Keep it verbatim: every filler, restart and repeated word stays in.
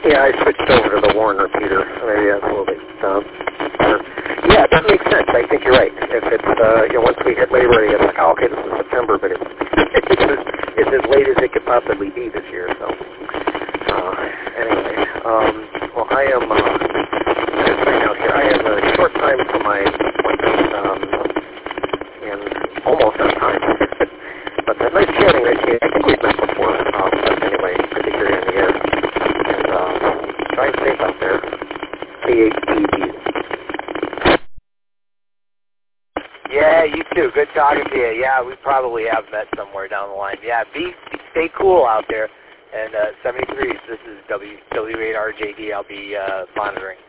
Yeah, I switched over to the Warren repeater. Maybe that's a little bit um, better. Yeah, that makes sense. I think you're right. If it's, uh, you know, once we hit Labor Day, it's like, oh, okay, this is September, but it's, it's, as, it's as late as it could possibly be this year. So, uh, anyway, um, well, I am, uh, just right now here, I have a short time for my appointment, um, and almost on time. But uh, nice chatting, nice chatting. I think we've met before, um, but anyway, I think you're in the air. And, uh, drive safe out there. C H T V. Yeah, you too. Good talking to you. Yeah, we probably have met somewhere down the line. Yeah, be, be stay cool out there. And uh, seventy-three, this is W W eight R J D. I'll be uh, monitoring.